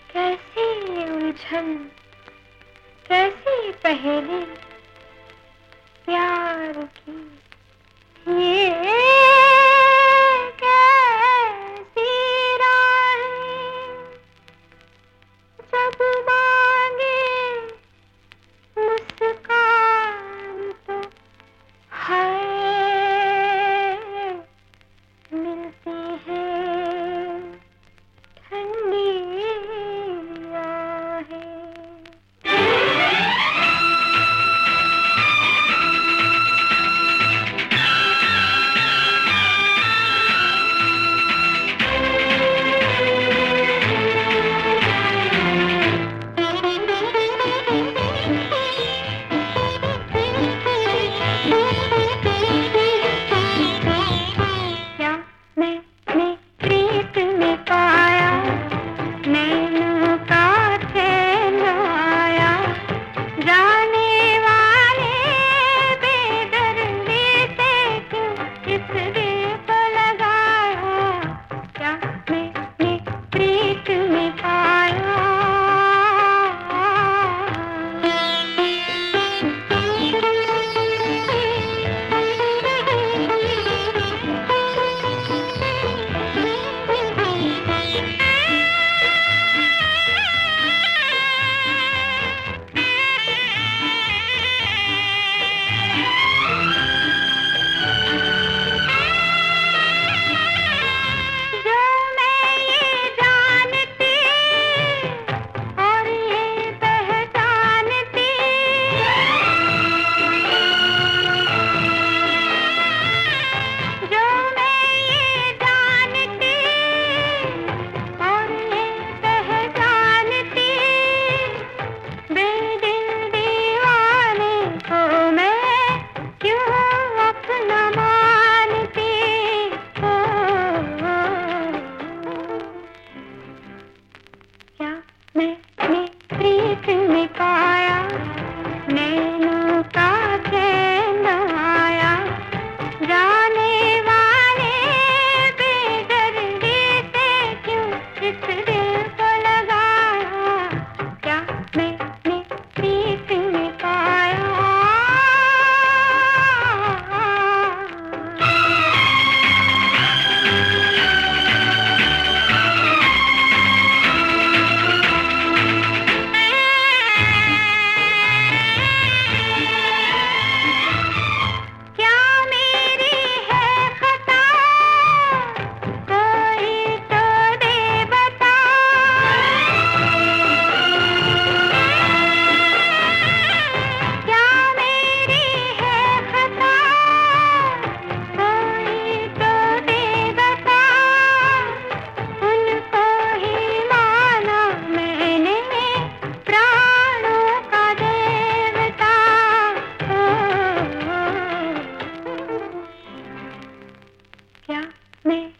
कैसी उलझन, कैसी पहेली प्यार की ये कैसी राहें, जब मांगे मुस्कान तो हाय मिलती है ठंडी आहें। मैंने प्रीत में पाया नैनों का चैन आया, जाने वाले बेदर्दी से क्यों इस दिल को लगाया, क्या मैंने प्रीत में पाया। क्या मैं